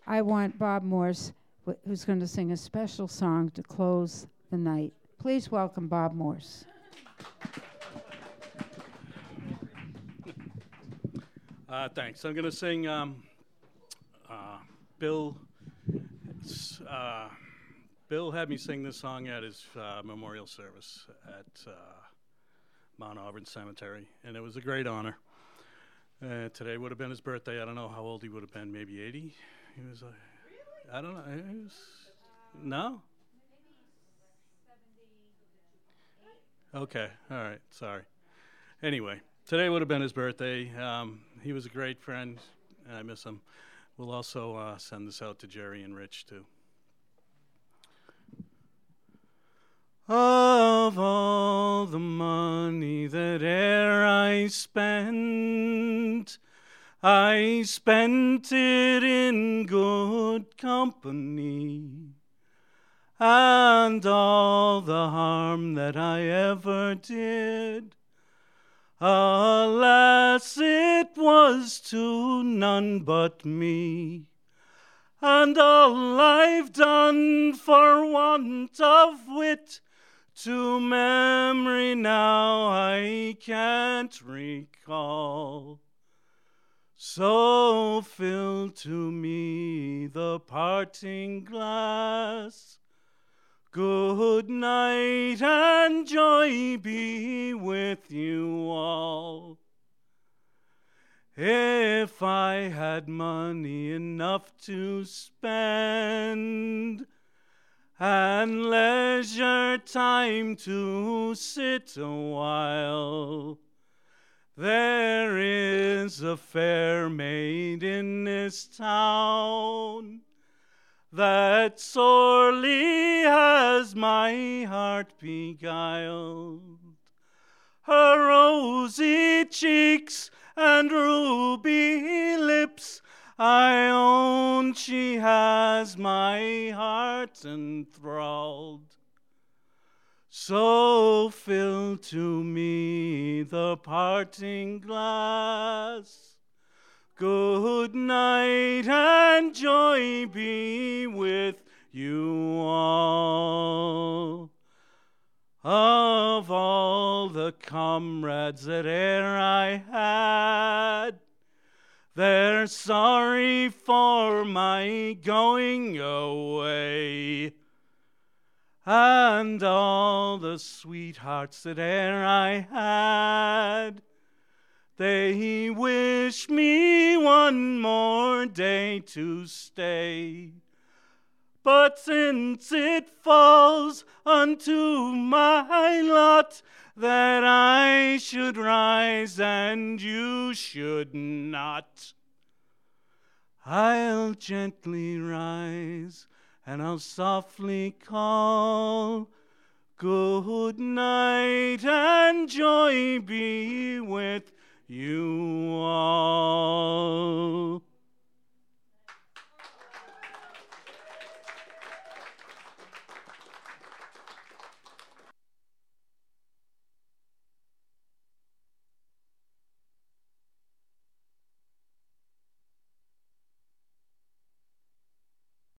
I want Bob Morse, who's going to sing a special song to close the night. Please welcome Bob Morse. Thanks. I'm going to sing Bill. Bill had me sing this song at his memorial service at Mount Auburn Cemetery, and it was a great honor. Today would have been his birthday. I don't know how old he would have been, maybe 80? He was, I don't know. He was, no? Okay, all right, sorry. Anyway, today would have been his birthday. He was a great friend, and I miss him. We'll also send this out to Jerry and Rich, too. Of all the money that e'er I spent it in good company, and all the harm that I ever did, alas, it was to none but me. And all I've done for want of wit, to memory now I can't recall. So fill to me the parting glass. Good night and joy be with you all. If I had money enough to spend, and leisure time to sit a while, there is a fair maid in this town that sorely has my heart beguiled. Her rosy cheeks and ruby lips, I own she has my heart enthralled. So fill to me the parting glass. Good night and joy be with you all. Of all the comrades that e'er I had, they're sorry for my going away. And all the sweethearts that e'er I had, they wish me one more day to stay. But since it falls unto my lot that I should rise and you should not, I'll gently rise and I'll softly call, good night and joy be with you all.